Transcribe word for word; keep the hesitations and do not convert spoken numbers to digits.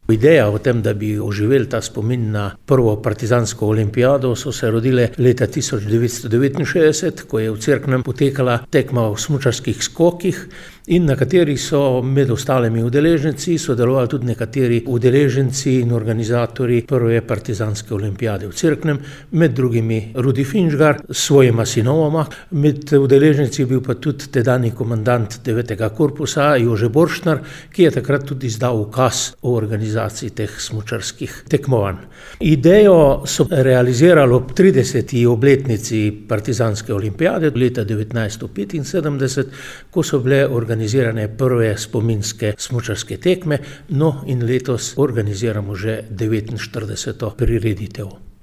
Ideja o tem, da bi oživeli ta spomin na prvo partizansko olimpijado, so se rodile leta tisoč devetsto devetinšestdeset, ko je v Cerknem potekala tekma v smučarskih skokih in na kateri so med ostalimi udeleženci sodelovali tudi nekateri udeleženci in organizatorji prve partizanske olimpijade v Cerknem, med drugimi Rudi Finžgar s svojima sinovoma. Med udeleženci je bil pa tudi tedanji komandant devetega korpusa Jože Borštnar, ki je takrat tudi izdal ukaz o organizaciji teh smučarskih tekmovanj. Idejo so realizirali ob trideseti obletnici partizanske olimpijade leta devetnajststo petinsedemdeset, ko so bile organizirane prve spominske smučarske tekme, no in letos organiziramo že devetinštirideseto prireditev.